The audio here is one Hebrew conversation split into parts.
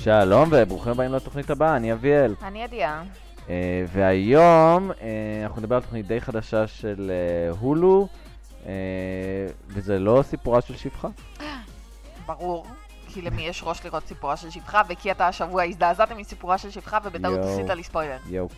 שלום וברוכים הבאים לתוכנית הבאה, אני אביאל. אני עדיה. והיום אנחנו נדבר על תוכנית די חדשה של הולו, וזה לא סיפורה של שפחה. ברור, כי למי יש ראש לראות סיפורה של שפחה, וכי אתה השבוע הזדעזעת מסיפורה של שפחה ובטעות עשית לי ספוילר.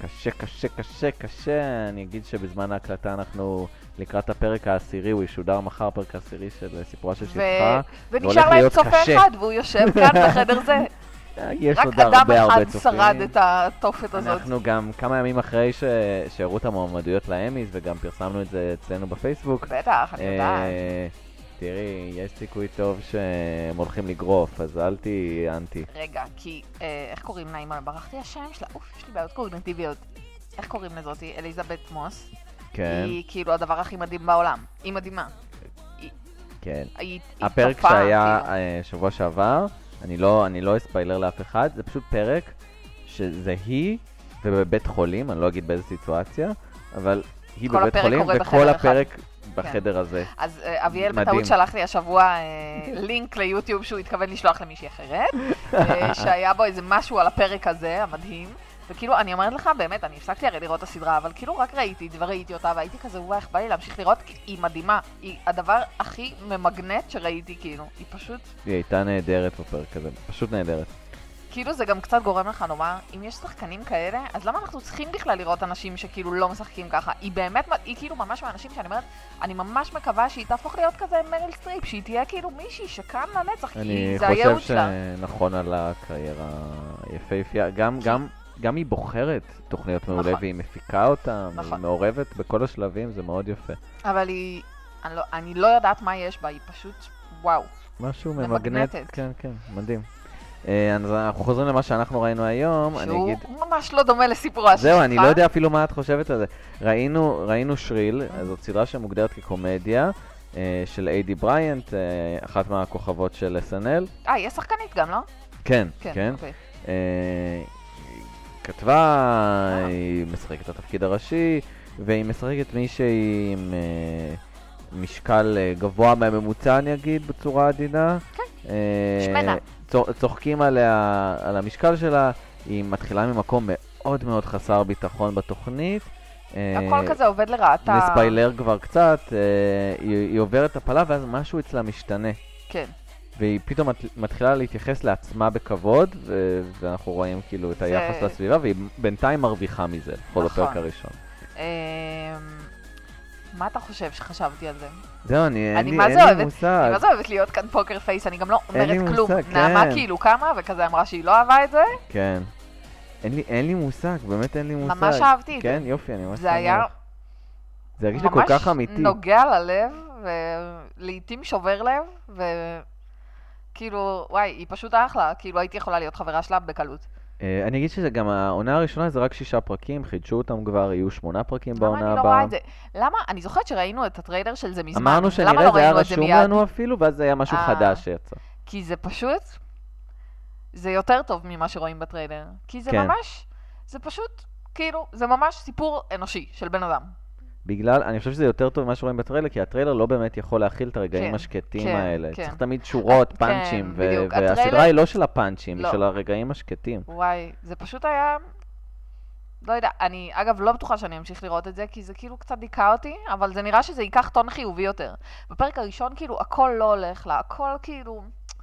קשה. אני אגיד שבזמן ההקלטה אנחנו לקראת הפרק העשירי, הוא ישודר מחר פרק העשירי של סיפורה של שפחה. ונשאר להם צופה אחד, והוא יושב כאן בחדר זה. יש רק עוד הרבה אדם אחד צופים. שרד את התופת הזאת. אנחנו גם כמה ימים אחרי שהראו את המועמדויות לאמיז, וגם פרסמנו את זה אצלנו בפייסבוק. בטח, אני יודעת. תראי, יש סיכוי טוב שהם הולכים לגרוף, אז אל תהי אנטי. רגע, כי איך קוראים לה? אמא, ברחתי השם שלה. יש לי בעיות קוגניטיביות. איך קוראים לזאתי? אליזבת מוס. כן. היא כאילו הדבר הכי מדהים בעולם. היא מדהימה. כן. היא הפרק תופעה, שהיה כאילו. שבוע שעבר, אני לא אספיילר לאף אחד, זה פשוט פרק שזה היא ובבית חולים, אני לא אגיד באיזה סיטואציה, אבל היא בבית חולים וכל הפרק בחדר הזה. אז אביאל בטעות שלח לי השבוע לינק ליוטיוב שהוא התכוון לשלוח למישהי אחרת, שהיה בו איזה משהו על הפרק הזה, המדהים. וכאילו, אני אומרת לך, באמת, אני הפסקתי הרי לראות את הסדרה, אבל כאילו רק ראיתי אותה, והייתי כזה, וואי, איך בא לי להמשיך לראות, כי היא מדהימה. היא הדבר הכי ממגנט שראיתי, כאילו. היא פשוט... היא הייתה נהדרת בפרק הזה, פשוט נהדרת. כאילו זה גם קצת גורם לך לומר, אם יש שחקנים כאלה, אז למה אנחנו צריכים בכלל לראות אנשים שכאילו לא משחקים ככה? היא באמת, היא כאילו ממש מהאנשים שאני אומרת, אני ממש מקווה שהיא תהפוך להיות כזה מריל סטריפ, שהיא תהיה כאילו מישהי שכאן לנצח, כי זה הייעוד שלה. אני חושב שנכון על הקריירה יפהפייה, גם היא בוחרת תוכניות מעולה, והיא מפיקה אותה, היא מעורבת בכל השלבים, זה מאוד יפה. אבל אני לא יודעת מה יש בה, היא פשוט וואו. משהו ממגנט, כן, מדהים. אז אנחנו חוזרים למה שאנחנו ראינו היום, שהוא ממש לא דומה לסיפורה של שפחה. זהו, אני לא יודע אפילו מה את חושבת על זה. ראינו שריל, זאת סדרה שמוגדרת כקומדיה, של איידי בריינט, אחת מהכוכבות של SNL. היא שחקנית גם, לא? כן. כתבה, היא משחקת את התפקיד הראשי, והיא משחקת מישהי עם משקל גבוה מהממוצע, אני אגיד, בצורה עדינה. כן, שמנה. צוחקים עליה, על המשקל שלה, היא מתחילה ממקום מאוד מאוד חסר ביטחון בתוכנית. הכל כזה עובד לרעתה. נספיילר כבר קצת, היא עוברת הפלה ואז משהו אצלה משתנה. כן. והיא פתאום מתחילה להתייחס לעצמה בכבוד, ואנחנו רואים כאילו את היחס לסביבה, והיא בינתיים מרוויחה מזה, בכל הפרק הראשון. מה אתה חושב שחשבתי על זה? זהו, אין לי מושג. אני מה זה אוהבת להיות כאן פוקר פייס, אני גם לא אומרת כלום. נעמה כאילו כמה, וכזה אמרה שהיא לא אהבה את זה. כן. אין לי מושג, באמת אין לי מושג. ממש אהבתי את זה. כן, יופי, אני ממש זה היה... זה הרגיש לי כל כך אמיתי. ממש נוגע ללב, ולעיתים שובר לב, וכאילו, וואי, היא פשוט אחלה, כאילו הייתי יכולה להיות חברה שלה בקלות. אני אגיד שזה גם העונה הראשונה, זה רק 6 פרקים, חידשו אותם כבר, יהיו 8 פרקים בעונה הבאה. למה אני לא רואה את זה? למה? אני זוכרת שראינו את הטריילר של זה מזמן. אמרנו שנראה, זה היה רשום לנו אפילו, ואז זה היה משהו חדש שיצא. כי זה פשוט, זה יותר טוב ממה שרואים בטריילר. כי זה ממש, זה פשוט, כאילו, זה ממש סיפור אנושי של בן אדם. אני חושב שזה יותר טוב ממה שרואים בטריילר, כי הטריילר לא באמת יכול להכיל את הרגעים השקטים האלה. צריך תמיד שורות, פאנצ'ים, והסדרה היא לא של הפאנצ'ים, היא של הרגעים השקטים. וואי, זה פשוט היה... לא יודע, אני אגב לא בטוחה שאני אמשיך לראות את זה, כי זה כאילו קצת דיכה אותי, אבל זה נראה שזה ייקח טון חיובי יותר. בפרק הראשון כאילו הכל לא הולך לה, הכל כאילו...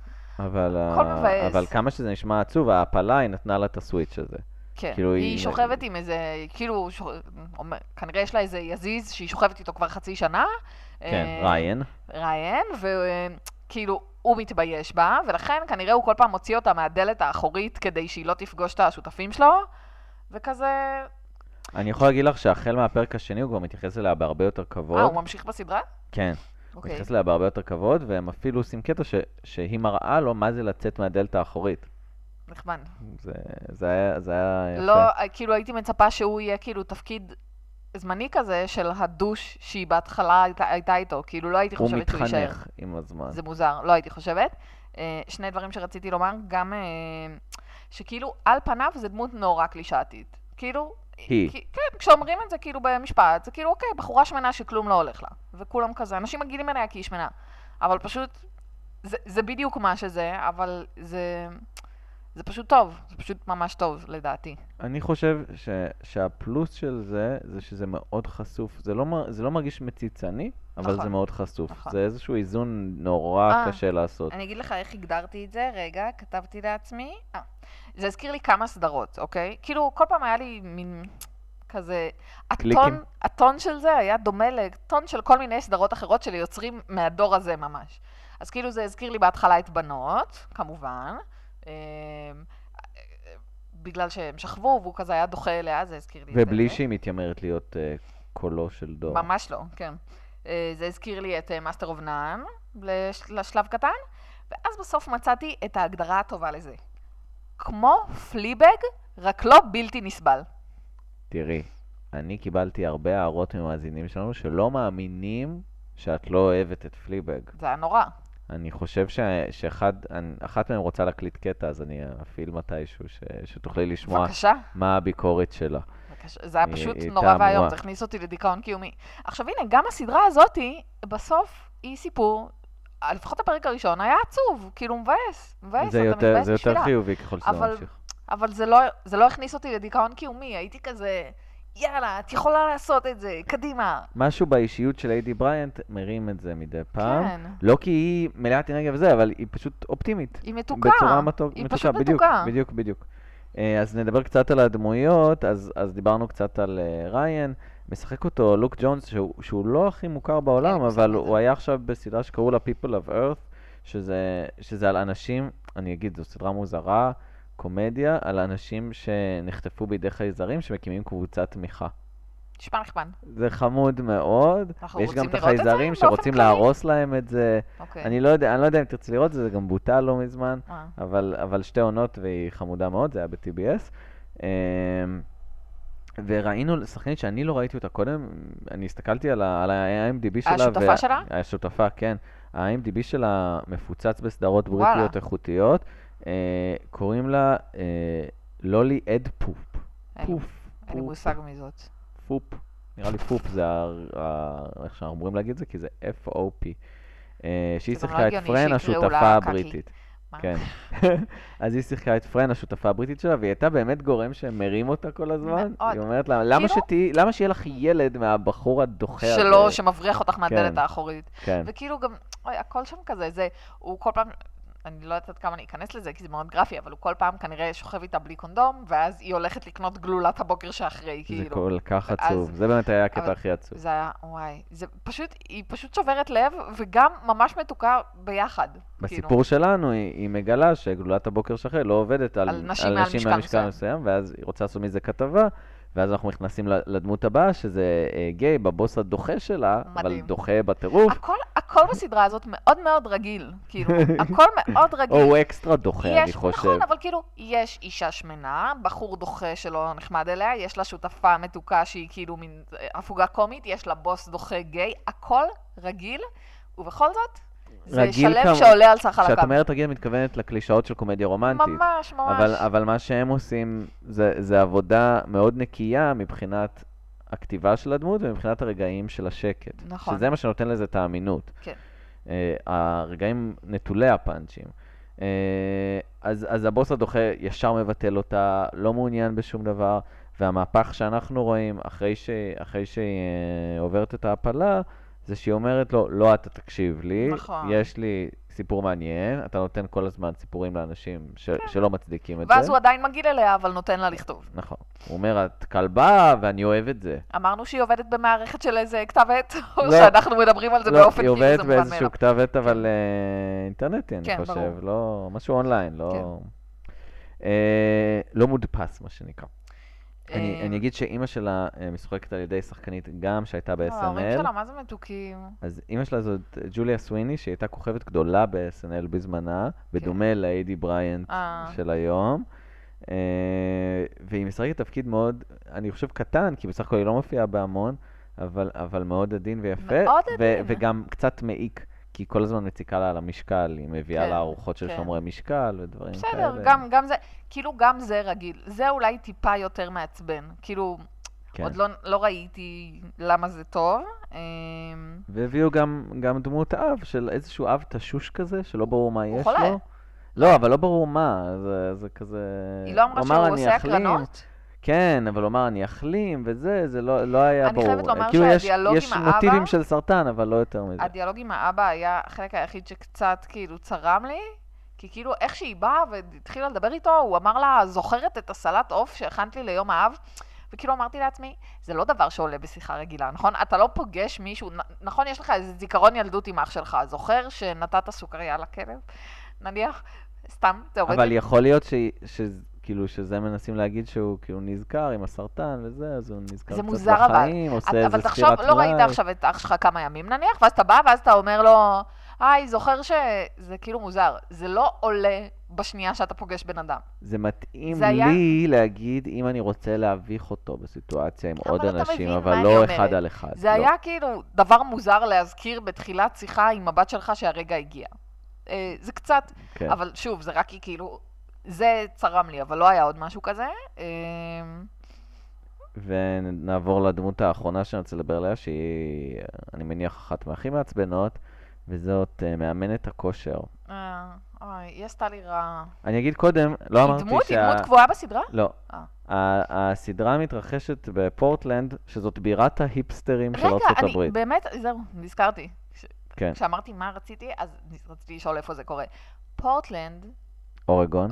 אבל כמה שזה נשמע עצוב, ההפלה היא נתנה לה את הסוויץ' הזה. כן, היא שוכבת עם איזה, כאילו, כנראה יש לה איזה יזיז שהיא שוכבת איתו כבר חצי שנה. כן, ריין. וכאילו הוא מתבייש בה, ולכן כנראה הוא כל פעם מוציא אותה מהדלת האחורית כדי שהיא לא תפגוש את השותפים שלו, וכזה... אני יכול להגיד לך שהחל מהפרק השני הוא כבר מתייחס אליה בהרבה יותר כבוד. הוא ממשיך בסדרה? כן. הוא מתייחס אליה בהרבה יותר כבוד, והם אפילו עושים קטע שהיא מראה לו מה זה לצאת מהדלת האחורית. נחמד. זה היה יפה. לא, כאילו הייתי מצפה שהוא יהיה כאילו תפקיד זמני כזה של הדוש שהיא בהתחלה הייתה איתו, כאילו לא הייתי חושבת שהוא יישאר. הוא מתחנך עם הזמן. זה מוזר, לא הייתי חושבת. שני דברים שרציתי לומר, גם שכאילו על פניו זה דמות נורא קלישאתית. כאילו, כן, כשאומרים את זה כאילו במשפט, זה כאילו אוקיי, בחורה שמנה שכלום לא הולך לה. וכולם כזה, אנשים מגיעים אליה כי היא שמנה. אבל פשוט, זה בדיוק מה שזה, אבל זה פשוט טוב, זה פשוט ממש טוב, לדעתי. אני חושב שהפלוס של זה שזה מאוד חשוף. זה לא מרגיש מציצני, אבל זה מאוד חשוף. זה איזשהו איזון נורא קשה לעשות. אני אגיד לך איך הגדרתי את זה, רגע, כתבתי לעצמי. זה הזכיר לי כמה סדרות, אוקיי? כאילו, כל פעם היה לי מין כזה, הטון של זה היה דומה לטון של כל מיני סדרות אחרות של יוצרים מהדור הזה ממש. אז כאילו זה הזכיר לי בהתחלה את בנות, כמובן, בגלל שהם שכבו והוא כזה היה דוחה אליה, זה הזכיר לי את זה. ובלי שהיא מתיימרת להיות קולו של דור. ממש לא, כן. זה הזכיר לי את מאסטר אוף נאן לשלב קטן, ואז בסוף מצאתי את ההגדרה הטובה לזה. כמו פליבג, רק לא בלתי נסבל. תראי, אני קיבלתי הרבה הערות ממאזינים שלנו שלא מאמינים שאת לא אוהבת את פליבג. זה היה נורא. אני חושב שאחת מהם רוצה להקליט קטע, אז אני אפעיל מתישהו שתוכלי לשמוע מה הביקורת שלה. זה היה פשוט נורא והיום, זה הכניס אותי לדיכאון קיומי. עכשיו הנה, גם הסדרה הזאת, בסוף היא סיפור, לפחות הפרק הראשון היה עצוב, כאילו מבאס, זה יותר חיובי ככל שזה ממשיך. אבל זה לא הכניס אותי לדיכאון קיומי, הייתי כזה, יאללה, את יכולה לעשות את זה, קדימה. משהו באישיות של איידי בריינט מרים את זה מדי פעם. כן. לא כי היא מלאת אנרגיה וזה, אבל היא פשוט אופטימית. היא מתוקה. היא פשוט מתוקה. בדיוק. אז נדבר קצת על הדמויות, אז דיברנו קצת על ריין. משחק אותו לוק ג'ונס, שהוא לא הכי מוכר בעולם, אבל הוא היה עכשיו בסדרה שקראו לה People of Earth, שזה על אנשים, אני אגיד, זו סדרה מוזרה, קומדיה, על אנשים שנחטפו בידי חייזרים שמקימים קבוצת תמיכה. נשמע נחמד. זה חמוד מאוד, ויש גם את החייזרים שרוצים להרוס להם את זה. אני לא יודע אם תרצי לראות, זה גם בוטל לא מזמן, אבל שתי עונות והיא חמודה מאוד, זה היה ב-TBS. וראינו שחקנית שאני לא ראיתי אותה קודם, אני הסתכלתי על ה-IMDb שלה. השותפה שלה? השותפה, כן. ה-IMDb שלה מפוצץ בסדרות בריטיות איכותיות. קוראים לה לולי אד פופ. אין לי מושג מזאת. פופ. נראה לי פופ זה איך שאנחנו אמורים להגיד זה, כי זה F-O-P. שהיא שיחקה את פרן, השותפה הבריטית. כן. אז היא שיחקה את פרן, השותפה הבריטית שלה, והיא הייתה באמת גורם שמרים אותה כל הזמן. היא אומרת לה, למה שיהיה לך ילד מהבחור הדוחה הזה? שלו, שמבריח אותך מהדלת האחורית. וכאילו גם, הכל שם כזה, הוא כל פעם... אני לא יודעת כמה אני אכנס לזה, כי זה מאוד גרפי, אבל הוא כל פעם כנראה שוכב איתה בלי קונדום, ואז היא הולכת לקנות גלולת הבוקר שאחרי, כאילו. זה כל כך עצוב. זה באמת היה הקטע הכי עצוב. זה היה, וואי. היא פשוט שוברת לב, וגם ממש מתוקה ביחד. בסיפור שלנו, היא מגלה שגלולת הבוקר שאחרי לא עובדת על נשים מהמשקל מסוים, ואז היא רוצה לעשות מזה כתבה, ואז אנחנו נכנסים לדמות הבאה, שזה גיי, בבוס הדוחה שלה, אבל דוחה בטירוף. הכל בסדרה הזאת מאוד מאוד רגיל, כאילו, הכל מאוד רגיל. או הוא אקסטרה דוחה, אני חושב. נכון, אבל כאילו, יש אישה שמנה, בחור דוחה שלא נחמד אליה, יש לה שותפה מתוקה שהיא כאילו מין הפוגה קומית, יש לה בוס דוחה גיי, הכל רגיל, ובכל זאת, זה שלם שעולה על צח על הקו. כשאת אומרת רגיל, מתכוונת לקלישאות של קומדיה רומנטית. ממש. אבל מה שהם עושים, זה עבודה מאוד נקייה מבחינת הכתיבה של הדמות ומבחינת הרגעים של השקט. נכון. שזה מה שנותן לזה את האמינות. כן. הרגעים נטולי הפאנצ'ים. אז הבוס הדוחה ישר מבטל אותה, לא מעוניין בשום דבר, והמהפך שאנחנו רואים אחרי שהיא עוברת את ההפלה, זה שהיא אומרת לו, לא, אתה תקשיב לי, נכון. יש לי סיפור מעניין, אתה נותן כל הזמן סיפורים לאנשים שלא מצדיקים את ואז זה. הוא עדיין מגיל אליה, אבל נותן לה לכתוב. נכון. הוא אומר, את כלבה ואני אוהב את זה. אמרנו שהיא עובדת במערכת של איזה כתב עת, או שאנחנו מדברים על זה באופן כאילו זה מובן מאליו. היא עובדת באיזשהו כתב עת, אבל אינטרנטי, אני חושב. לא, משהו אונליין, לא מודפס, מה שנקרא. אני אגיד שאימא שלה משחקת על ידי שחקנית גם שהייתה ב-SNL. ההורים שלה, מה זה מתוקים? אז אימא שלה זאת ג'וליה סוויני, שהייתה כוכבת גדולה ב-SNL בזמנה, בדומה לאיידי בריינט של היום. והיא משחקת תפקיד מאוד, אני חושב קטן, כי בסך הכל היא לא מופיעה בהמון, אבל מאוד עדין ויפה. מאוד עדין. וגם קצת מעיק. כי כל הזמן מציקה לה על המשקל, היא מביאה לה ארוחות של שומרי משקל ודברים כאלה. בסדר, גם זה, כאילו גם זה רגיל. זה אולי טיפה יותר מעצבן. כאילו, עוד לא ראיתי למה זה טוב. והביאו גם דמות אב של איזשהו אב תשוש כזה, שלא ברור מה יש לו. לא, אבל לא ברור מה, זה כזה... היא לא אמרה שהוא עושה הקרנות? כן, אבל הוא אמר, אני אחלים, וזה, זה לא היה ברור. אני חייבת לומר שהדיאלוג עם האבא... יש מוטיבים של סרטן, אבל לא יותר מזה. הדיאלוג עם האבא היה החלק היחיד שקצת כאילו צרם לי, כי כאילו איך שהיא באה והתחילה לדבר איתו, הוא אמר לה, זוכרת את הסלט עוף שהכנת לי ליום האב? וכאילו אמרתי לעצמי, זה לא דבר שעולה בשיחה רגילה, נכון? אתה לא פוגש מישהו, נכון, יש לך איזה זיכרון ילדות עם אח שלך, זוכר שנתת סוכריה לכלב? נניח, סתם, תיאורטית. אבל יכול להיות כאילו שזה מנסים להגיד שהוא כאילו נזכר עם הסרטן וזה, אז הוא נזכר קצת בחיים, עושה איזה ספירת תחשוב, לא ראית עכשיו את אח שלך כמה ימים נניח, ואז אתה בא ואז אתה אומר לו, זוכר שזה כאילו מוזר, זה לא עולה בשנייה שאתה פוגש בן אדם. זה מתאים לי להגיד אם אני רוצה להביך אותו בסיטואציה עם עוד אנשים, אבל לא אחד על אחד. זה היה כאילו דבר מוזר להזכיר בתחילת שיחה עם הבת שלך שהרגע הגיע. זה קצת, אבל שוב, זה רק כאילו, זה צרם לי, אבל לא היה עוד משהו כזה. ונעבור לדמות האחרונה שאני רוצה לדבר עליה, שהיא, אני מניח, אחת מהכי מעצבנות, וזאת מאמנת הכושר. היא עשתה לי רע. אני אגיד קודם, לא אמרתי היא דמות קבועה בסדרה? לא. הסדרה מתרחשת בפורטלנד, שזאת בירת ההיפסטרים של ארצות הברית. רגע, באמת, זהו, נזכרתי. כן. כשאמרתי מה רציתי, אז רציתי לשאול איפה זה קורה. פורטלנד. אורגון.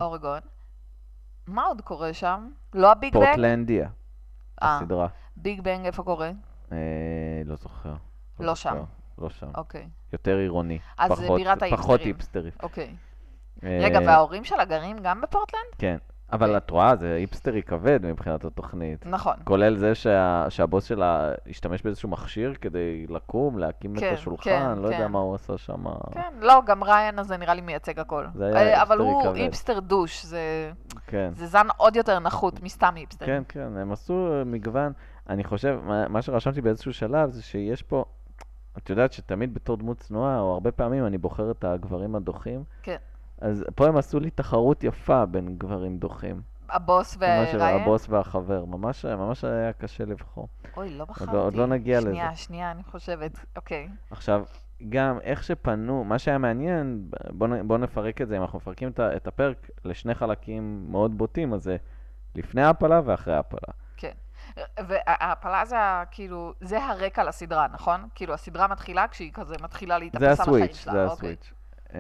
מה עוד קורה שם? לא הביג בנג? פורטלנדיה. הסדרה. ביג בנג איפה קורה? לא זוכר. לא שם. לא שם. אוקיי. יותר עירוני. אז זה בירת ההיפסטרים. פחות היפסטרי. אוקיי. רגע, וההורים שלה גרים גם בפורטלנד? כן. אבל את רואה, זה היפסטרי כבד מבחינת התוכנית. נכון. כולל זה שהבוס שלה השתמש באיזשהו מכשיר כדי לקום, להקים את השולחן, לא יודע מה הוא עשה שם. כן, לא, גם ריין הזה נראה לי מייצג הכל. זה היה היפסטרי כבד. אבל הוא היפסטר דוש, זה זן עוד יותר נחות מסתם היפסטר. כן, כן, הם עשו מגוון. אני חושב, מה שרשמתי באיזשהו שלב זה שיש פה, את יודעת שתמיד בתור דמות צנועה, או הרבה פעמים אני בוחר את הגברים הדוחים. כן. אז פה הם עשו לי תחרות יפה בין גברים דוחים. הבוס וריין? הבוס והחבר. ממש היה קשה לבחור. אוי, לא בחרתי. עוד לא נגיע לזה. שנייה, אני חושבת. אוקיי. עכשיו, גם איך שפנו, מה שהיה מעניין, בוא נפרק את זה, אם אנחנו מפרקים את הפרק לשני חלקים מאוד בוטים, אז זה לפני ההפלה ואחרי ההפלה. כן. וההפלה זה כאילו, זה הרקע לסדרה, נכון? כאילו, הסדרה מתחילה כשהיא כזה מתחילה להתאפס על החיים שלה. זה הסוויץ'.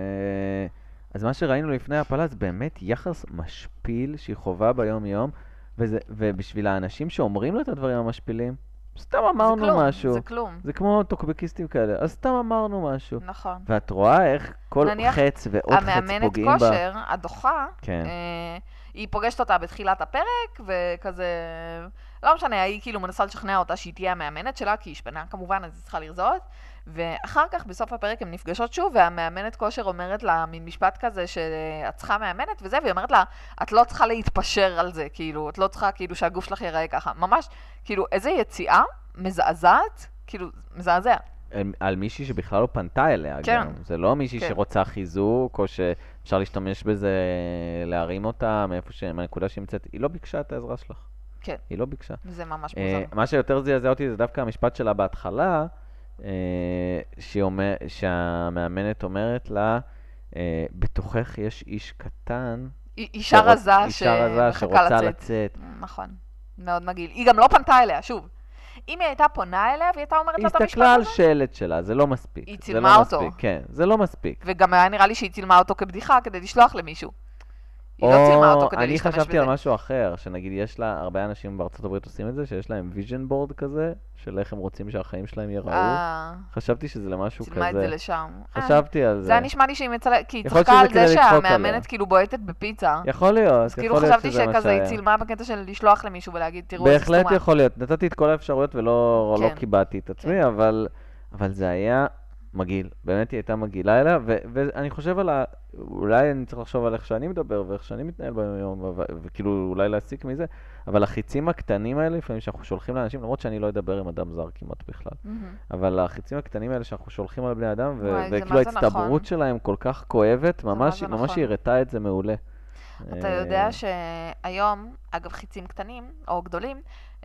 אז מה שראינו לפני ההפלה זה באמת יחס משפיל שהיא חובה ביום יום, ובשביל האנשים שאומרים לו את הדברים המשפילים, סתם אמרנו משהו. זה כלום. זה כמו טוקבקיסטים כאלה, אז סתם אמרנו משהו. נכון. ואת רואה איך כל חץ ועוד חץ פוגעים בה. המאמנת כושר, הדוחה, היא פוגשת אותה בתחילת הפרק, וכזה, לא משנה, היא כאילו מנסה לשכנע אותה שהיא תהיה המאמנת שלה, כי היא שפנה כמובן, אז היא צריכה לרזות. ואחר כך, בסוף הפרק, הן נפגשות שוב, והמאמנת כושר אומרת לה, מין משפט כזה, שאת צריכה מאמנת וזה, והיא אומרת לה, את לא צריכה להתפשר על זה, כאילו, את לא צריכה, כאילו, שהגוף שלך ייראה ככה. ממש, כאילו, איזה יציאה מזעזעת, כאילו, מזעזע. על מישהי שבכלל לא פנתה אליה, כן. גם. זה לא מישהי שרוצה חיזוק, או שאפשר להשתמש בזה, להרים אותה, מהנקודה שהיא מצאת. היא לא ביקשה את העזרה שלך. כן. היא לא ביקשה. זה ממש מוזר. מה שיותר זעזע אותי זה דווקא המשפט שלה בהתחלה, שהמאמנת אומרת לה, בתוכך יש איש קטן, אישה רזה שרוצה לצאת. נכון, מאוד מגעיל. היא גם לא פנתה אליה, שוב. אם היא הייתה פונה אליה והיא הייתה אומרת לה את המשפט הזה? היא הסתכלה על שלט שלה, זה לא מספיק. היא צילמה אותו. כן, זה לא מספיק. וגם היה נראה לי שהיא צילמה אותו כבדיחה כדי לשלוח למישהו. היא לא צילמה אותו כדי להשתמש בזה. אני חשבתי על משהו אחר, שנגיד יש לה, הרבה אנשים בארצות הברית עושים את זה, שיש להם ויז'ן בורד כזה, של איך הם רוצים שהחיים שלהם יראו. חשבתי שזה למשהו כזה. צילמה את זה לשם. חשבתי על זה. זה היה נשמע לי שהיא מצלמת, כי היא צחקה על זה שהמאמנת כאילו בועטת בפיצה. יכול להיות, אז כאילו חשבתי שכזה היא צילמה בקטע של לשלוח למישהו ולהגיד, תראו איזה סתומה. בהחלט יכול להיות. נתתי את כל האפשרויות ולא קיבעתי את עצמי, אבל זה היה מגעיל. באמת היא הייתה מגעילה אליה, ואני חושב על אולי אני צריך לחשוב על איך שאני מדבר ואיך שאני מתנהל ביום, וכאילו אולי להסיק מזה, אבל החיצים הקטנים האלה, לפעמים שאנחנו שולחים לאנשים, למרות שאני לא אדבר עם אדם זר כמעט בכלל, אבל החיצים הקטנים האלה שאנחנו שולחים על בני אדם, וכאילו ההצטברות שלהם כל כך כואבת, ממש היא הראתה את זה מעולה. אתה יודע שהיום, אגב חיצים קטנים או גדולים,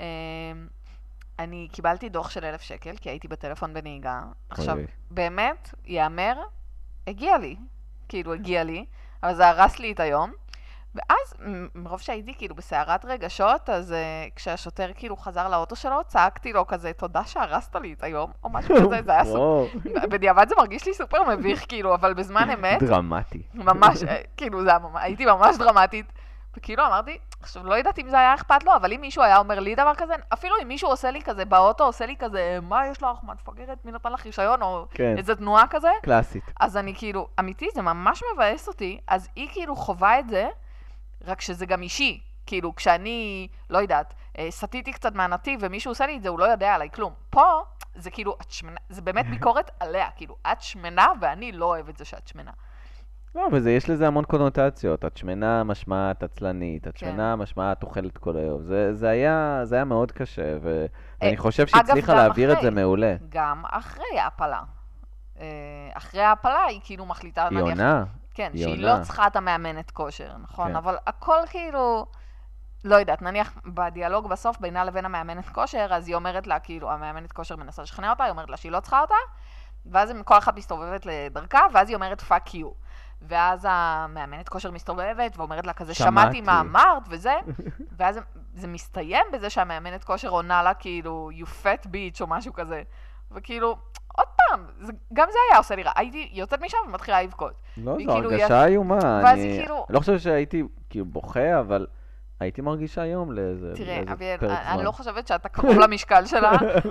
אני קיבלתי דוח של 1,000 שקל, כי הייתי בטלפון בנהיגה. עכשיו, באמת, יאמר, הגיע לי. אבל זה הרס לי את היום. ואז, מרוב שהייתי כאילו בסערת רגשות, אז כשהשוטר כאילו חזר לאוטו שלו, צעקתי לו כזה, תודה שהרסת לי את היום, או משהו כזה, זה היה סופר. בדיעבד זה מרגיש לי סופר מביך, כאילו, אבל בזמן אמת... דרמטי. ממש, כאילו, הייתי ממש דרמטית. וכאילו אמרתי, עכשיו לא יודעת אם זה היה אכפת לו, אבל אם מישהו היה אומר לי דבר כזה, אפילו אם מישהו עושה לי כזה באוטו, עושה לי כזה, מה יש לך, מה תפגרת, מי נתן לך רישיון, או איזה תנועה כזה. קלאסית. אז אני כאילו, אמיתי, זה ממש מבאס אותי, אז היא כאילו חובה את זה, רק שזה גם אישי. כאילו, כשאני, לא יודעת, סטיתי קצת מהנתיב ומישהו עושה לי את זה, הוא לא יודע עליי כלום. פה, זה כאילו, את שמנה, זה באמת ביקורת עליה, כאילו, את שמנה ואני לא אוהב את זה שאת שמנה. לא, אבל יש לזה המון קונוטציות. את שמנה משמע את עצלנית, את שמנה משמע את אוכלת כל היום. זה היה מאוד קשה, ואני חושב שהצליחה להעביר את זה מעולה. גם אחרי ההפלה. אחרי ההפלה היא כאילו מחליטה... היא עונה. כן, שהיא לא צריכה את המאמנת כושר, נכון? אבל הכל כאילו... לא יודעת, נניח בדיאלוג בסוף בינה לבין המאמנת כושר, אז היא אומרת לה, כאילו, המאמנת כושר מנסה לשכנע אותה, היא אומרת לה שהיא לא צריכה אותה, ואז כל אחת מסתובבת לדרכה, ואז היא אומרת fuck you. ואז המאמנת כושר מסתובבת ואומרת לה כזה, שמעתי מה אמרת וזה, ואז זה מסתיים בזה שהמאמנת כושר עונה לה כאילו, you fat bitch או משהו כזה. וכאילו, עוד פעם, גם זה היה עושה לי רע. הייתי יוצאת משם ומתחילה לבכות. לא, זו הרגשה איומה. ואז היא כאילו... לא חושב שהייתי כאילו בוכה, אבל הייתי מרגישה היום לאיזה פרק זמן. תראה, אביאל, אני לא חושבת שאתה קרוב למשקל שלה,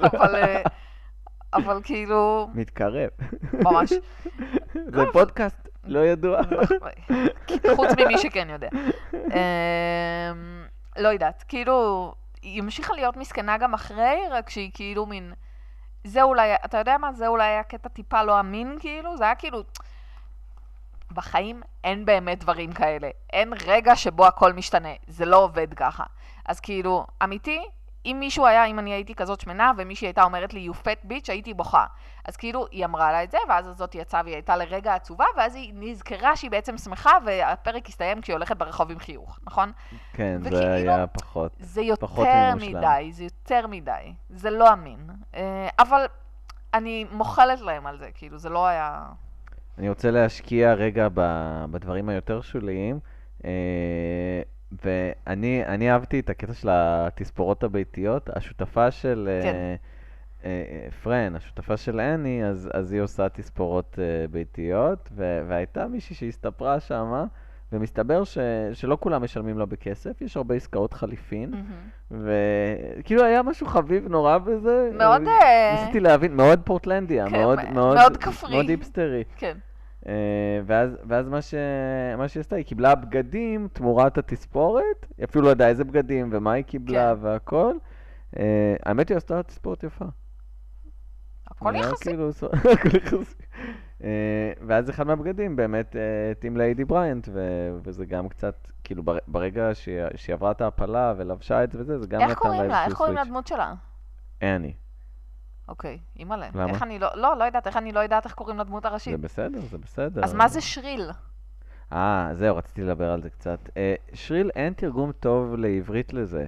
אבל כאילו... מתקרב. ממש. זה פודקאסט, לא ידוע. חוץ ממי שכן יודע. לא יודעת, כאילו, היא המשיכה להיות מסכנה גם אחרי, רק שהיא כאילו מין... זה אולי, אתה יודע מה? זה אולי היה קטע טיפה לא אמין, כאילו? זה היה כאילו... בחיים אין באמת דברים כאלה. אין רגע שבו הכל משתנה. זה לא עובד ככה. אז כאילו, אמיתי, אם מישהו היה, אם אני הייתי כזאת שמנה, ומישהי הייתה אומרת לי, you fat bitch, הייתי בוכה. אז כאילו, היא אמרה לה את זה, ואז הזאת יצאה, והיא הייתה לרגע עצובה, ואז היא נזכרה שהיא בעצם שמחה, והפרק הסתיים כשהיא הולכת ברחוב עם חיוך, נכון? כן, זה היה פחות. זה יותר מדי, זה יותר מדי. זה לא אמין. אבל אני מוחלת להם על זה, כאילו, זה לא היה... אני רוצה להשקיע רגע בדברים היותר שוליים, ואני אהבתי את הקטע של התספורות הביתיות. השותפה של פרן, השותפה של אני, אז היא עושה תספורות ביתיות, והייתה מישהי שהסתפרה שמה, ומסתבר שלא כולם משלמים לה בכסף, יש הרבה עסקאות חליפין, וכאילו היה משהו חביב נורא בזה. מאוד... ניסיתי להבין, מאוד פורטלנדיה, מאוד כפרי. מאוד היפסטרי. כן. ואז מה שהיא עשתה, היא קיבלה בגדים תמורת התספורת, היא אפילו לא ידעה איזה בגדים ומה היא קיבלה והכל. האמת היא עשתה תספורת יפה. הכל יחסי. הכל יחסי. ואז אחד מהבגדים באמת התאים ליידי בריינט, וזה גם קצת, כאילו ברגע שהיא עברה את ההפלה ולבשה את זה וזה, זה גם נתן לה איזשהו סוויץ'. איך קוראים לדמות שלה? אני. אוקיי, אימא'לה. למה? איך אני לא יודעת, איך אני לא יודעת איך קוראים לדמות הראשית. זה בסדר, זה בסדר. אז מה זה שריל? זהו, רציתי לדבר על זה קצת. שריל, אין תרגום טוב לעברית לזה.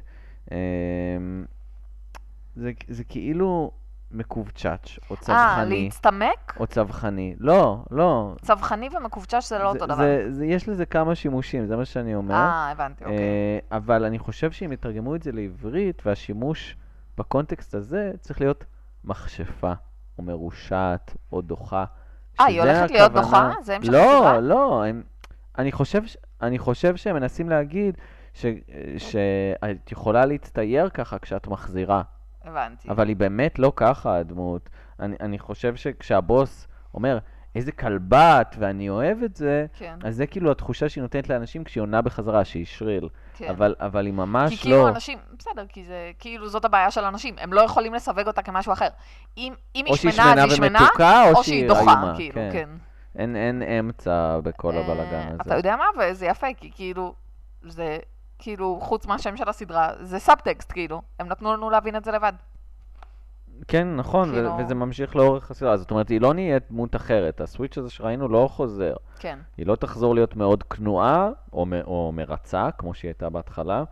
זה כאילו מקובצ'אץ' או צווחני. להצטמק? או צווחני. לא, לא. צווחני ומקובצ'אץ' זה לא אותו דבר. יש לזה כמה שימושים, זה מה שאני אומר. הבנתי, אוקיי. אבל אני חושב שאם יתרגמו את זה לעברית, והשימוש בקונטקסט הזה צריך להיות מכשפה, או מרושעת, או דוחה. היא הולכת להיות דוחה? זה המשך סדרה? לא. אני חושב שהם מנסים להגיד שאת יכולה להצטייר ככה כשאת מחזירה. הבנתי. אבל היא באמת לא ככה הדמות. אני חושב שכשהבוס אומר, איזה כלבת, ואני אוהב את זה, כן. אז זה כאילו התחושה שהיא נותנת לאנשים כשהיא עונה בחזרה, שהיא שריל. כן. אבל היא ממש לא... כי כאילו אנשים, בסדר, כי זה כאילו זאת הבעיה של אנשים, הם לא יכולים לסווג אותה כמשהו אחר. אם היא שמנה, אז היא שמנה, או שהיא דוחה, כאילו, כן. אין אמצע בכל הבלגן הזה. אתה יודע מה? וזה יפה, כי כאילו, זה כאילו, חוץ מהשם של הסדרה, זה סאבטקסט, כאילו. הם נתנו לנו להבין את זה לבד. כן, נכון, וזה ממשיך לאורך הסדרה. זאת אומרת, היא לא נהיית דמות אחרת. הסוויץ' הזה שראינו לא חוזר. כן. היא לא תחזור להיות מאוד כנועה, או מרצה, כמו שהיא הייתה בהתחלה,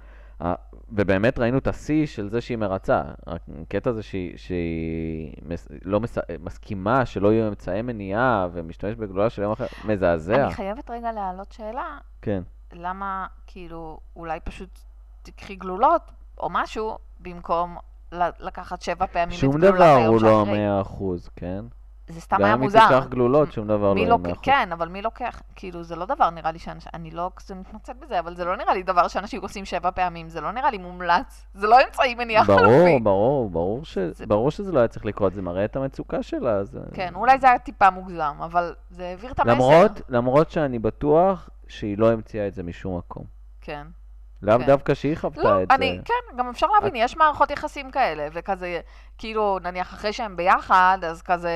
ובאמת ראינו את השיא של זה שהיא מרצה. הקטע זה שהיא לא מסכימה שלא יהיו אמצעי מניעה ומשתמש בגלולה של יום אחר, מזעזע. אני חייבת רגע להעלות שאלה. כן. למה, כאילו, אולי פשוט תקחי גלולות או משהו, במקום לקחת 7 פעמים את שום גלולת דבר היום הוא לא שאחרי. 100%, כן? זה סתם היה מוזר. גם אם היא תיקח גלולות, שום דבר לא יהיה 100%. כן, אבל מי לוקח? כאילו, זה לא דבר, נראה לי אני לא כזה מתמצאת בזה, אבל זה לא נראה לי דבר שאנשים עושים 7 פעמים, זה לא נראה לי מומלץ, זה לא אמצעי מניעה חלופי. ברור שזה לא היה צריך לקרות, זה מראה את המצוקה שלה. כן, אולי זה היה טיפה מוגזם, אבל זה העביר את המסר. למרות שאני בטוח שהיא לא המציאה את זה משום מקום. כן. לאו דווקא שהיא חוותה את זה. כן, גם אפשר להבין, יש מערכות יחסים כאלה, וכזה, כאילו, נניח אחרי שהם ביחד, אז כזה,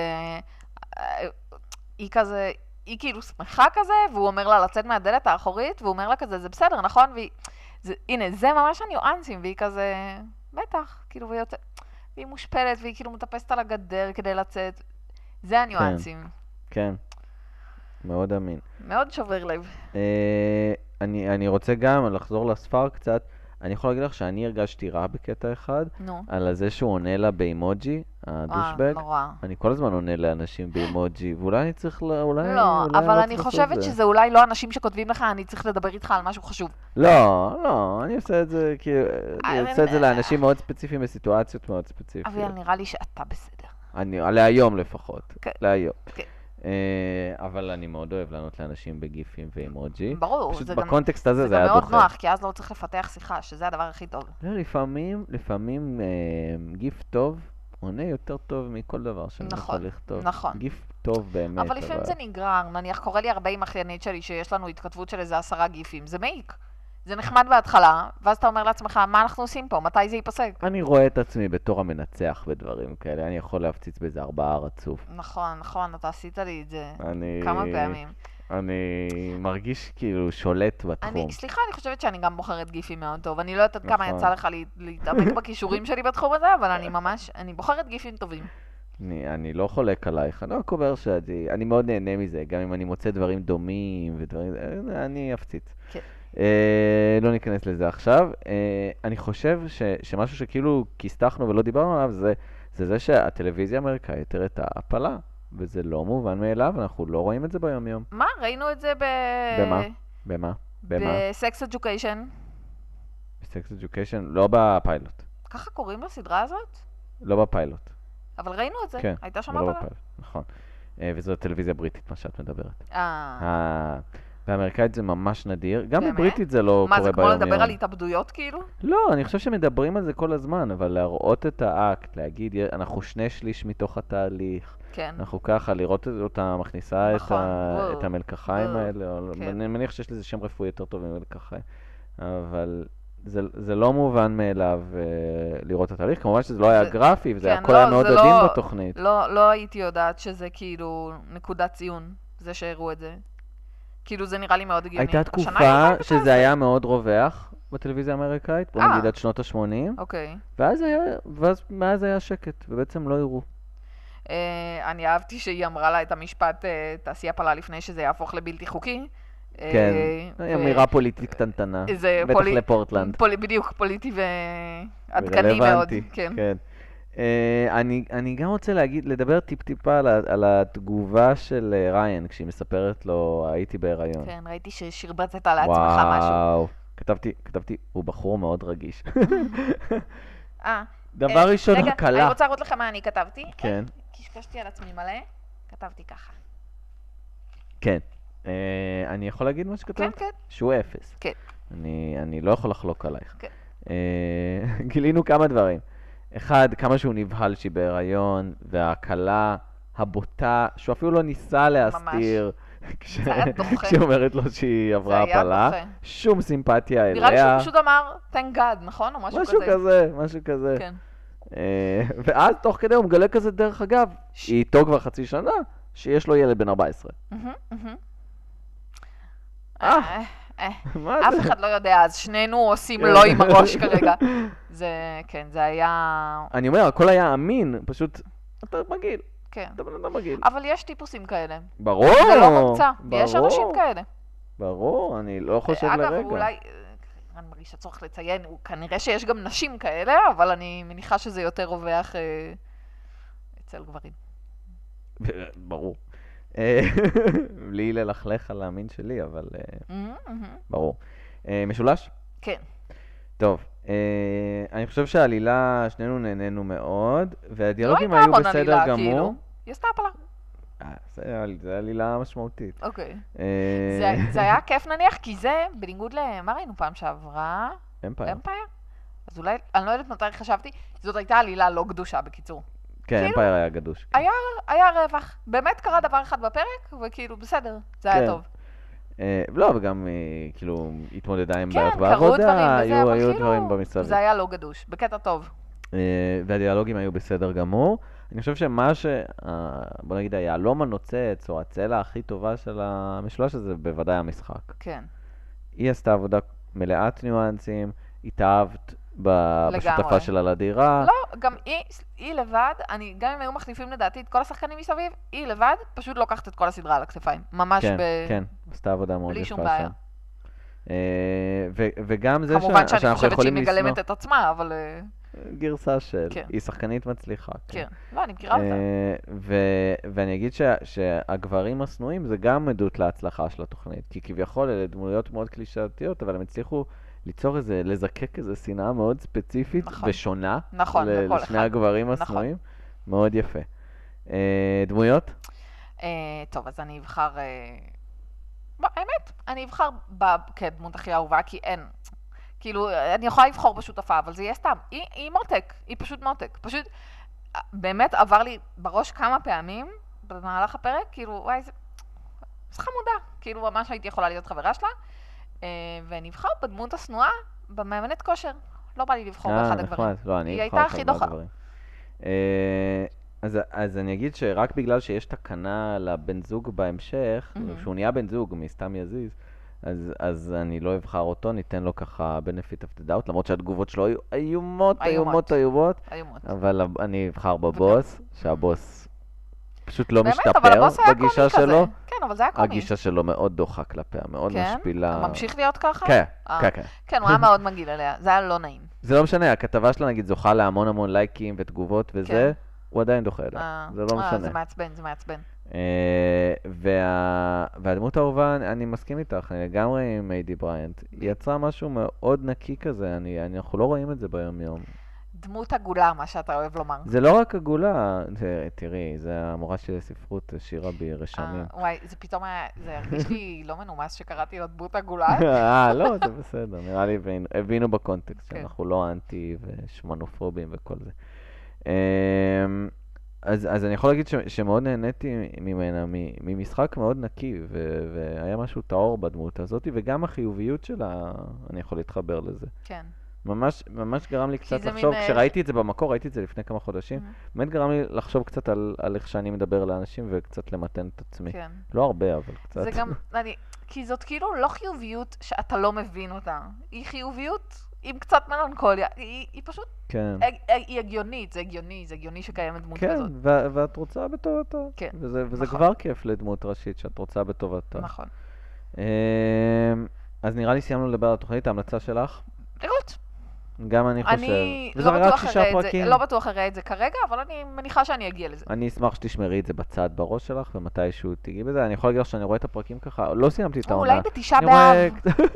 היא כאילו שמחה כזה, והוא אומר לה לצאת מהדלת האחורית, והוא אומר לה כזה, זה בסדר, נכון? הנה, זה ממש הניואנסים, והיא כזה, בטח, כאילו, והיא מושפלת, והיא כאילו מטפסת על הגדר כדי לצאת. זה הניואנסים. כן, מאוד אמין. מאוד שובר לב. אני רוצה גם לחזור לספר קצת. אני יכול להגיד לך שאני הרגשתי רע בקטע אחד, על זה שהוא עונה לה באימוג'י, הדושבג. נורא. אני כל הזמן עונה לאנשים באימוג'י, ואולי אני צריך, לא, אבל אני חושבת שזה אולי לא אנשים שכותבים לך, אני צריך לדבר איתך על משהו חשוב. לא, אני עושה את זה, אני עושה את זה לאנשים מאוד ספציפיים בסיטואציות מאוד ספציפיות. אבל נראה לי שאתה בסדר. להיום לפחות, להיום. אבל אני מאוד אוהב לענות לאנשים בגיפים ואימוג'י. ברור. פשוט בקונטקסט הזה זה היה דוחה. זה גם מאוד נוח, כי אז לא צריך לפתח שיחה, שזה הדבר הכי טוב. לפעמים גיף טוב עונה יותר טוב מכל דבר שאני יכול לכתוב. נכון. גיף טוב באמת. אבל לפעמים זה נגרר. נניח, קורא לי הרבה עם אחיינית שלי שיש לנו התכתבות של איזה 10 גיפים. זה מעיק. זה נחמד בהתחלה, ואז אתה אומר לעצמך, מה אנחנו עושים פה? מתי זה ייפסק? אני רואה את עצמי בתור המנצח בדברים כאלה. אני יכול להפציץ באיזה 4 רצוף. נכון, אתה עשית לי את זה כמה פעמים. אני מרגיש כאילו שולט בתחום. סליחה, אני חושבת שאני גם בוחרת גיפים מאוד טוב. אני לא יודעת כמה יצא לך להתעמק בכישורים שלי בתחום הזה, אבל אני בוחרת גיפים טובים. אני לא חולק עלייך, אני לא קובר שאני מאוד נהנה מזה, גם אם אני מוצא דברים דומים ודברים, אני אפציץ. כן. לא ניכנס לזה עכשיו. אני חושב שמשהו שכאילו כיסתחנו ולא דיברנו עליו זה שהטלוויזיה האמריקאית הראתה הפלה, וזה לא מובן מאליו, אנחנו לא רואים את זה ביום יום. מה? ראינו את זה במה? בסקס אדיוקיישן. בסקס אדיוקיישן? לא בפיילוט. ככה קוראים לסדרה הזאת? לא בפיילוט. אבל ראינו את זה. כן, הייתה שם לא בפיילוט, נכון. וזו טלוויזיה בריטית, מה שאת מדברת. באמריקאית זה ממש נדיר, גם בבריטית זה לא קורה ביום יום. מה, זה כמו לדבר על התאבדויות כאילו? לא, אני חושב שמדברים על זה כל הזמן, אבל להראות את האקט, להגיד, אנחנו 2/3 מתוך התהליך, כן. אנחנו ככה, לראות אותה מכניסה את המלקחיים האלה, אני מניח שיש לזה שם רפואי יותר טוב ממלקחיים, אבל זה לא מובן מאליו לראות את התהליך, כמובן שזה לא היה גרפי, וזה הכל היה מאוד עדין בתוכנית. לא הייתי יודעת שזה כאילו נקודת ציון, זה שהראו את זה. כאילו זה נראה לי מאוד הגיוני. הייתה תקופה שזה היה מאוד רווח בטלוויזיה האמריקאית, בוא נגיד עד שנות ה-80. אוקיי. ואז מאז היה שקט, ובעצם לא הראו. אני אהבתי שהיא אמרה לה את המשפט, תעשי הפלה לפני שזה יהפוך לבלתי חוקי. כן, אמירה פוליטית קטנטנה, בטח לפורטלנד. בדיוק, פוליטי ועדכני מאוד. כן. אני גם רוצה לדבר טיפה על התגובה של ריין, כשהיא מספרת לו, הייתי בהיריון. כן, ראיתי ששרבצת על עצמך משהו. וואו, כתבתי, הוא בחור מאוד רגיש. דבר ראשון, הקלה. רגע, אני רוצה לראות לך מה אני כתבתי. כן. קשקשתי על עצמי מלא, כתבתי ככה. כן. אני יכול להגיד מה שכתבת? כן, כן. שהוא 0. כן. אני לא יכול לחלוק עלייך. כן. גילינו כמה דברים. אחד, כמה שהוא נבהל שהיא בהיריון, וההקלה הבוטה, שהוא אפילו לא ניסה להסתיר, כשהיא אומרת לו שהיא עברה הפלה. שום סימפתיה אליה. נראה לי שהוא פשוט אמר, thank God, נכון? או משהו כזה. כן. ואז תוך כדי הוא מגלה כזה דרך אגב, היא איתו כבר חצי שנה, שיש לו ילד בן 14. אף אחד לא יודע, אז שנינו עושים לא עם הראש כרגע. זה, כן, זה היה... אני אומר, הכל היה אמין, פשוט, אתה מגעיל. כן. אתה בן אדם מגעיל. אבל יש טיפוסים כאלה. ברור. זה לא מומצא, יש אנשים כאלה. ברור, אני לא חושב לרגע. אגב, אולי, אני מרגישה צורך לציין, כנראה שיש גם נשים כאלה, אבל אני מניחה שזה יותר רווח אצל גברים. ברור. בלי ללכלך על המין שלי, אבל ברור. משולש? כן. טוב, אני חושב שהעלילה, שנינו נהנינו מאוד, והדיאלוגים היו בסדר גמור. היא עשתה הפלה. זה עלילה משמעותית. אוקיי. זה היה כיף נניח, כי זה, בניגוד למה ראינו פעם שעברה? אמפייר. אז אולי, אני לא יודעת מתי חשבתי, זאת הייתה עלילה לא גדושה בקיצור. כן, אמפייר היה גדוש. היה רווח. באמת קרה דבר אחד בפרק, וכאילו בסדר, זה היה טוב. לא, וגם כאילו התמודדה עם בעיות בעבודה, היו דברים במסביב. זה היה לא גדוש, בקטע טוב. והדיאלוגים היו בסדר גמור. אני חושב שמה בוא נגיד, היעלום הנוצץ, או הצלע הכי טובה של המשולש הזה, בוודאי המשחק. כן. היא עשתה עבודה מלאת ניואנסים, התאהבת בשותפה שלה לדירה. לא, גם היא לבד, גם אם היו מחליפים לדעתי את כל השחקנים מסביב, היא לבד פשוט לוקחת את כל הסדרה על הכתפיים. ממש כן, עשתה עבודה מאוד יפה שם. בלי שום בעיה. וגם זה כמובן שאני חושבת שהיא מגלמת את עצמה, אבל... גרסה של, היא שחקנית מצליחה. כן, לא, אני מכירה אותה. ואני אגיד שהגברים הסנועים זה גם עדות להצלחה של התוכנית, כי כביכול אלה דמויות מאוד קלישאתיות, אבל הם הצליחו ליצור לזקק איזו שנאה מאוד ספציפית ושונה לשני הגברים הסנועים. מאוד יפה. דמויות? טוב, אז אני אבחר... האמת, אני אבחר כדמות הכי אהובה, כי אין... כאילו, אני יכולה לבחור בשותפה, אבל זה יהיה סתם. היא מותק, היא פשוט מותק. פשוט, באמת עבר לי בראש כמה פעמים במהלך הפרק, כאילו, וואי, זה חמודה. כאילו, ממש הייתי יכולה להיות חברה שלה. ונבחר בדמות הסנועה, במאמנת כושר. לא בא לי לבחור באחד הגברים. לא, אני אבחר אחד בגברים. אז אני אגיד שרק בגלל שיש תקנה לבן זוג בהמשך, שהוא נהיה בן זוג מסתם יזיז, אז אני לא אבחר אותו, ניתן לו ככה benefit of the doubt, למרות שהתגובות שלו היו איומות, אבל אני אבחר בבוס, שהבוס פשוט לא משתפר בגישה שלו. כן, אבל זה היה קומי. הגישה שלו מאוד דוחה כלפיה, מאוד משפילה. כן? ממשיך להיות ככה? כן. כן, הוא היה מאוד מגעיל עליה, זה היה לא נעים. זה לא משנה, הכתבה שלה נגיד זוכה להמון לייקים ותגובות וזה, הוא עדיין דוחה אליה, זה לא משנה. זה מעצבן. והדמות האהובה, אני מסכים איתך, אני לגמרי עם איידי בריינט. היא יצרה משהו מאוד נקי כזה, אנחנו לא רואים את זה ביום יום. דמות עגולה, מה שאתה אוהב לומר. זה לא רק עגולה, תראי, זה המורה של הספרות, שירה ברשמים. וואי, זה פתאום היה, זה הרגיש לי לא מנומס שקראתי לו דמות עגולה. לא, זה בסדר, נראה לי הבינו בקונטקסט, שאנחנו לא אנטי ושמנופובים וכל זה. אז אני יכול להגיד שמאוד נהניתי ממנה, ממשחק מאוד נקי, והיה משהו טהור בדמות הזאת, וגם החיוביות שלה, אני יכול להתחבר לזה. כן. ממש גרם לי קצת לחשוב, כשראיתי את זה במקור, ראיתי את זה לפני כמה חודשים, באמת גרם לי לחשוב קצת על איך שאני מדבר לאנשים, וקצת למתן את עצמי. כן. לא הרבה, אבל קצת. זה גם, כי זאת כאילו לא חיוביות שאתה לא מבין אותה. היא חיוביות עם קצת מלנכוליה. היא פשוט, היא הגיונית, זה הגיוני שקיימת דמות כזאת. כן, ואת רוצה בטובתה. כן. וזה כבר כיף לדמות ראשית, שאת רוצה בטובתה. נכון. אז נראה לי סיימנו לדבר על התוכנית, ההמלצה שלך. לראות. גם אני חושב. אני וזה רק 6 פרקים. לא בטוח אראה את זה כרגע, אבל אני מניחה שאני אגיע לזה. אני אשמח שתשמרי את זה בצד בראש שלך, ומתישהו תגיעי בזה. אני יכול להגיד לך שאני רואה את הפרקים ככה, לא סיימתי את העונה. אולי בתשעה באב.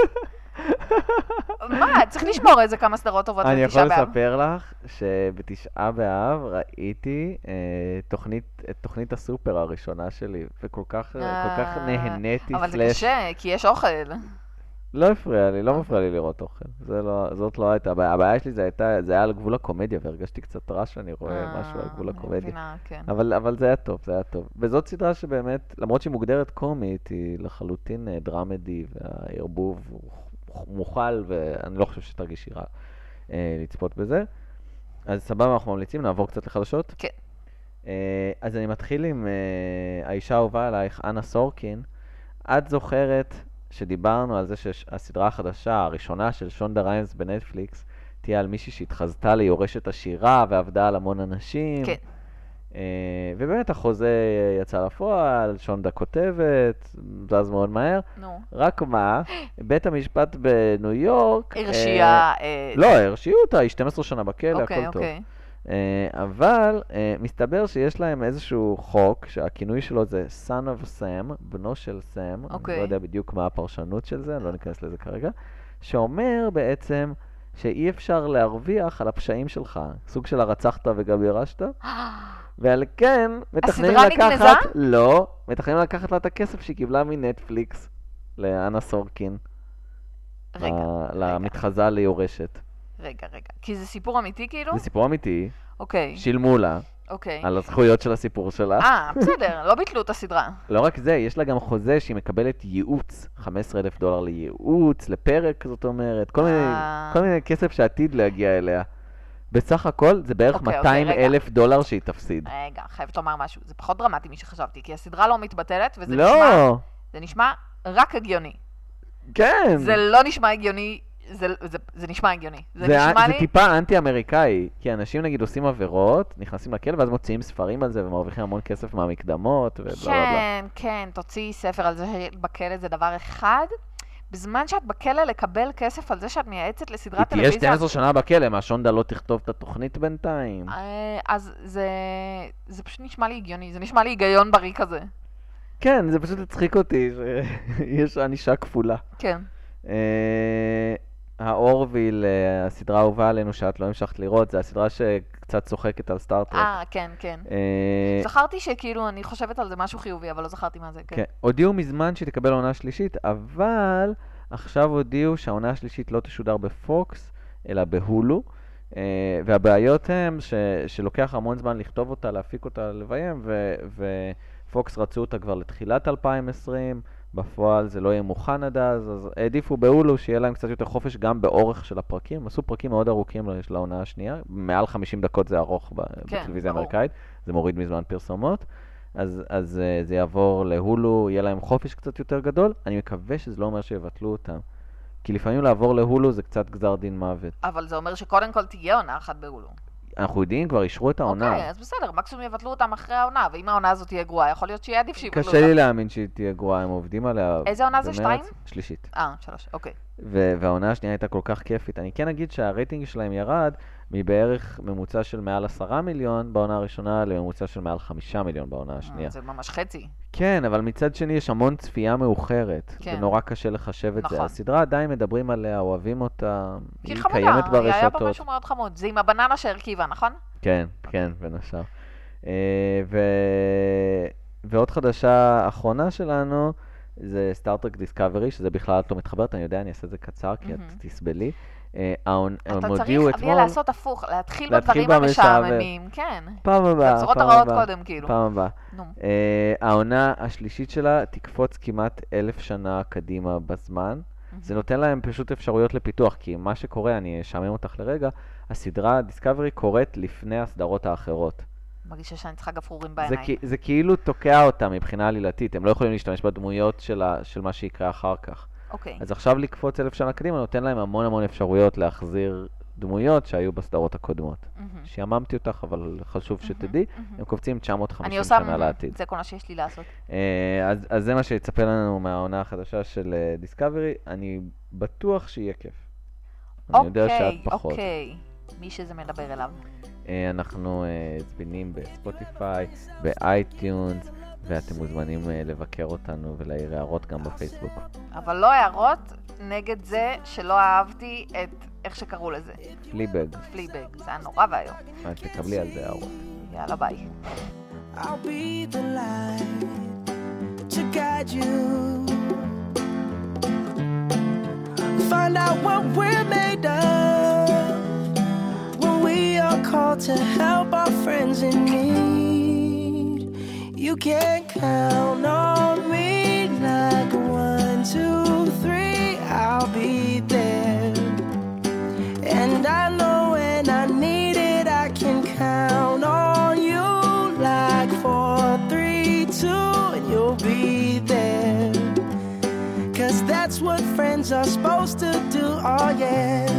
מה? צריך לשמור איזה כמה סדרות טובות בתשעה באב. אני יכול לספר לך שבתשעה באב ראיתי את תוכנית הסופר הראשונה שלי, וכל כך נהניתי. אבל זה קשה, כי יש אוכל. לא הפריע לי, לא מפריע לי לראות אוכל. זאת לא הייתה. הבעיה שלי זה היה על גבול הקומדיה, והרגשתי קצת רעש שאני רואה משהו על גבול הקומדיה. אבל זה היה טוב, זה היה טוב. וזאת סדרה שבאמת, למרות שהיא מוגדרת קומית, היא לחלוטין דרמדי, והערבוב מוכל, ואני לא חושב שתרגישי רע לצפות בזה. אז סבבה, אנחנו ממליצים, נעבור קצת לחדשות. כן. אז אני מתחיל עם האישה האהובה עלייך, אנה סורקין. את זוכרת שדיברנו על זה שהסדרה החדשה, הראשונה של שונדה ריימס בנטפליקס, תהיה על מישהי שהתחזתה ליורשת עשירה ועבדה על המון אנשים. כן. ובאמת החוזה יצא לפועל, שונדה כותבת, זז מאוד מהר. רק מה, בית המשפט בניו יורק... הרשיע... לא, הרשיעו אותה, היא 12 שנה בכלא, הכל טוב. אבל מסתבר שיש להם איזשהו חוק, שהכינוי שלו זה son of Sam, בנו של סם, אני לא יודע בדיוק מה הפרשנות של זה, אני לא ניכנס לזה כרגע, שאומר בעצם שאי אפשר להרוויח על הפשעים שלך, סוג של הרצחת וגם ירשת, ועל כן מתכננים לקחת, לא, מתכננים לקחת לה את הכסף שהיא קיבלה מנטפליקס, לאנה סורקין, למתחזה ליורשת. רגע, כי זה סיפור אמיתי כאילו? זה סיפור אמיתי. אוקיי. שילמו לה. אוקיי. על הזכויות של הסיפור שלה. בסדר, לא ביטלו את הסדרה. לא רק זה, יש לה גם חוזה שהיא מקבלת ייעוץ, $15,000 לייעוץ, לפרק, זאת אומרת, כל מיני כסף שעתיד להגיע אליה. בסך הכל זה בערך $200,000 שהיא תפסיד. רגע, חייבת לומר משהו, זה פחות דרמטי משחשבתי, כי הסדרה לא מתבטלת, וזה נשמע רק הגיוני. כן. זה לא נשמע הגיוני. זה נשמע הגיוני. זה טיפה אנטי-אמריקאי, כי אנשים נגיד עושים עבירות, נכנסים לכלא, ואז מוציאים ספרים על זה, ומרוויחים המון כסף מהמקדמות, ובלה בלה. כן, תוציאי ספר על זה שבכלא זה דבר אחד. בזמן שאת בכלא לקבל כסף על זה שאת מייעצת לסדרת טלוויזיה... היא תהיה 12 שנה בכלא, מה שונדה לא תכתוב את התוכנית בינתיים? אז זה פשוט נשמע לי הגיוני, זה נשמע לי היגיון בריא כזה. כן, זה פשוט הצחיק אותי, שיש ענישה כפולה. כן. האורוויל, הסדרה האהובה עלינו שאת לא המשכת לראות, זה הסדרה שקצת צוחקת על סטארטרק. כן. זכרתי שכאילו אני חושבת על זה משהו חיובי, אבל לא זכרתי מה זה. כן. הודיעו מזמן שהיא תקבל עונה שלישית, אבל עכשיו הודיעו שהעונה השלישית לא תשודר בפוקס, אלא בהולו, והבעיות הן שלוקח המון זמן לכתוב אותה, להפיק אותה, לביים, ופוקס רצו אותה כבר לתחילת 2020, בפועל זה לא יהיה מוכן עד אז העדיפו בהולו שיהיה להם קצת יותר חופש גם באורך של הפרקים. עשו פרקים מאוד ארוכים לעונה השנייה, מעל 50 דקות זה ארוך בטלוויזיה האמריקאית, זה מוריד מזמן פרסומות, אז זה יעבור להולו, יהיה להם חופש קצת יותר גדול. אני מקווה שזה לא אומר שיבטלו אותם, כי לפעמים לעבור להולו זה קצת גזר דין מוות. אבל זה אומר שקודם כל תהיה עונה אחת בהולו. אנחנו יודעים, כבר אישרו את העונה. אוקיי, אז בסדר, מקסימום יבטלו אותם אחרי העונה, ואם העונה הזאת תהיה גרועה, יכול להיות שיהיה עדיף שיבטלו אותם. קשה לי להאמין שהיא תהיה גרועה, הם עובדים עליה. איזה עונה זה? 2? שלישית. 3, אוקיי. והעונה השנייה הייתה כל כך כיפית. אני כן אגיד שהרייטינג שלהם ירד מבערך ממוצע של מעל 10 מיליון בעונה הראשונה לממוצע של מעל 5 מיליון בעונה השנייה. זה ממש חצי. כן, אבל מצד שני יש המון צפייה מאוחרת. כן. ונורא קשה לחשב את זה. הסדרה עדיין מדברים עליה, אוהבים אותה. היא קיימת ברשתות. היא היה בה משהו מאוד חמוד. זה עם הבננה שהרכיבה, נכון? כן, בין השאר. ועוד חדשה אחרונה שלנו, זה סטארטרק דיסקאברי, שזה בכלל את לא מתחברת, אני יודע, אני אעשה את זה קצר, כי את תסבלי. אתה צריך, אביה, לעשות הפוך, להתחיל בדברים המשעממים, כן. פעם הבאה. בצורות הרעות קודם, כאילו. פעם הבאה. העונה השלישית שלה תקפוץ כמעט 1,000 שנה קדימה בזמן. זה נותן להם פשוט אפשרויות לפיתוח, כי מה שקורה, אני אשעמם אותך לרגע, הסדרה דיסקאברי קורית לפני הסדרות האחרות. מרגישה שאני צריכה גפרורים בעיניים. זה כאילו תוקע אותם מבחינה עלילתית, הם לא יכולים להשתמש בדמויות של מה שיקרה אחר כך. אוקיי. אז עכשיו לקפוץ 1,000 שנה קדימה, נותן להם המון אפשרויות להחזיר דמויות שהיו בסדרות הקודמות. שיממתי אותך, אבל חשוב שתדעי, הם קופצים 950 שנה לעתיד. זה כל מה שיש לי לעשות. אז זה מה שיצפה לנו מהעונה החדשה של דיסקאברי, אני בטוח שיהיה כיף. אני יודע שאת פחות. אוקיי, מי שזה מדבר אליו. אנחנו זמינים בספוטיפיי, באייטיונס, ואתם מוזמנים לבקר אותנו ולהעיר הערות גם בפייסבוק. אבל לא הערות נגד זה שלא אהבתי את איך שקראו לזה. פליבג. זה היה נורא והיום. אז תקבלי על זה הערות. יאללה, ביי. I'll be the light to guide you. Find out what we're made of when we are called to help our friends in need. You can count on me like 1, 2, 3, I'll be there. And I know when I need it, I can count on you like 4, 3, 2, and you'll be there. 'Cause that's what friends are supposed to do, oh yeah.